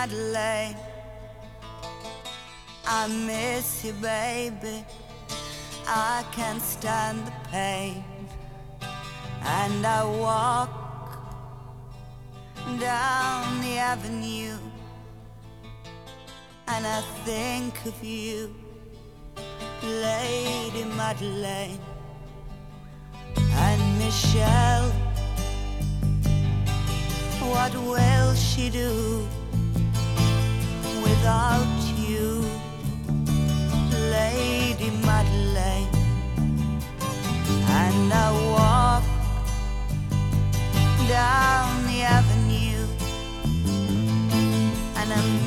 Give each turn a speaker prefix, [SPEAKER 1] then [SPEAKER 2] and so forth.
[SPEAKER 1] Madeleine. I miss you, baby. I can't stand the pain. And I walk down the avenue, and I think of you, Lady Madeleine. And Michelle, what will she do?